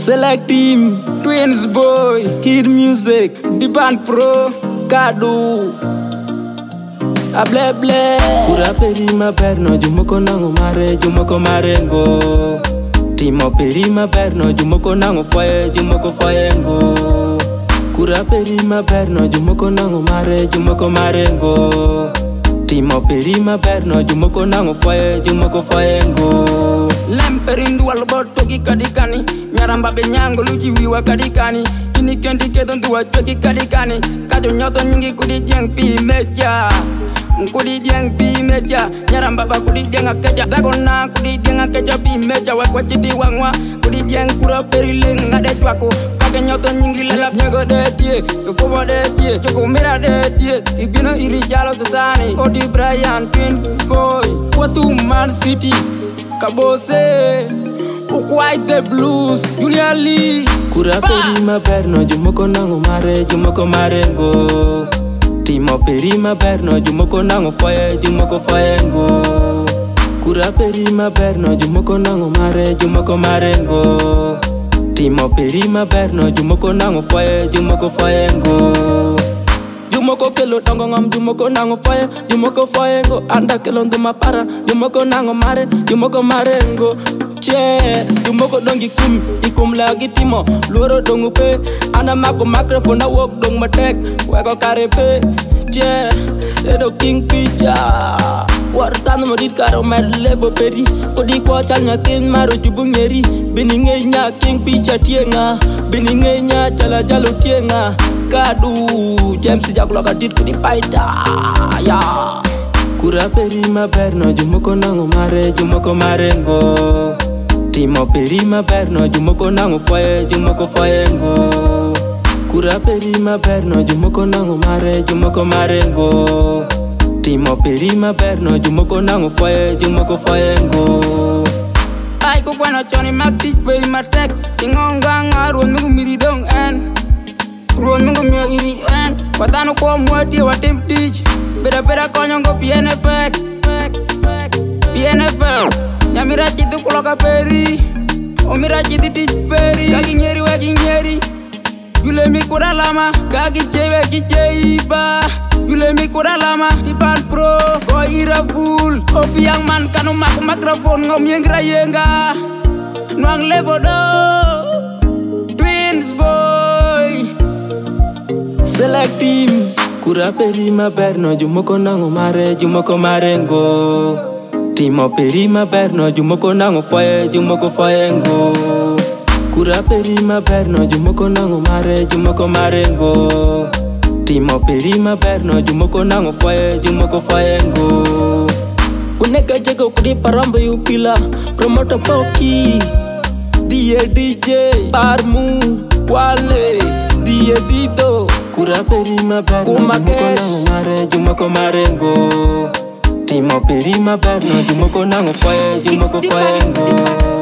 Select team, Twins boy, Kid Music, the band pro, Kadu, Able. Kura peri maberno, jumoko nango mare, jumoko marengo. Timo peri maberno, jumoko nango foye, jumoko foyengo. Kura peri maberno, jumoko nango mare, jumoko marengo. Timo peri maberno, jumoko nango foye, jumoko foyengo. Lemperindu albot toki kadikani, nyaramba benyango luchi wiwa kadikani. Ini kendi kedon tuwa toki kadikani, kato nyoto nyingi kudi diang pi mecha. Kudi diang pi mecha, nyaramba ba kudi diang akeja. Dagona kudi diang akeja pi mecha, wakwa chidi wangwa. Kudi diang kura periling ngade chwako. Kake nyoto nyingi lelap nyago detie, yukubo detie, chukumira detie. Ibino iri jalo satani, Odi Brian, Twins boy. Watu Man City, Kabose, Ukwai the Blues, Junior Lee. Kura peri maberno, jumoko nango mare, jumoko marengo. Timo peri maberno, jumoko nango foye, jumoko foyengo. Kura peri maberno, jumoko nango mare, jumoko marengo. Timo peri maberno, jumoko nango foye, jumoko foyengo. Jumoko kelo tongo ngam, jumoko nango foye, jumoko foyengo. Anda kelo nduma para, jumoko nango mare, jumoko marengo. Che, jumoko dongi kum, ikum lagi timo, luoro dongu pe. Ana mako microphone na walk dong matek, weko karepe. Che, edo Kingfisher. Wartan modit karo med levo peri, kodi kwa chanya tin maro jubung nyeri. Bininge nya Kingfisher tienga, bininge nya jala jalo tienga. Kadu, James Jakulo kadit kodi paida, ya. Kura peri maberno, jumoko nango mare, jumoko marengo. Timo peri maberno, jumoko nango foye, jumoko foyengo. Kura peri maberno, jumoko nango mare, jumoko marengo. Timo peri maberno, jumoko nango foye, jumoko foyengo. Ay ko kwano choni makti peri matek, tingonga ngaru nungu miri dong en. Ruo nungu mio iri en, watano kwa mwati watim teach. Beda konyongo PNFL, PNFL. Nyamira chitu kuloka peri, omira chitu teach peri. Kagi nyeri wagi nyeri, yule mikura lama. Kagi chewe kicheiba, yule mikura lama. Di band pro, ko ira full. Opi yang man kanu mak mikrofon ngom yengra yenga. Nuang lebodo, Twins boy. Select team, kura peri maberno, jumoko nango mare, jumoko marengo. Timo peri maberno, jumoko nango foye, jumoko foyengo. Kura peri maberno, jumoko nango mare, jumoko marengo. Timo peri maberno, jumoko nango foye, jumoko foyengo. Uneka jego kudi parambo yupila, promoter Poki. Die DJ, Parmu, Wale, Die Dido. Kura peri maberno, jumoko nango mare, jumoko marengo. Timo peri maberno, jumoko nango foye, jumoko foyengo.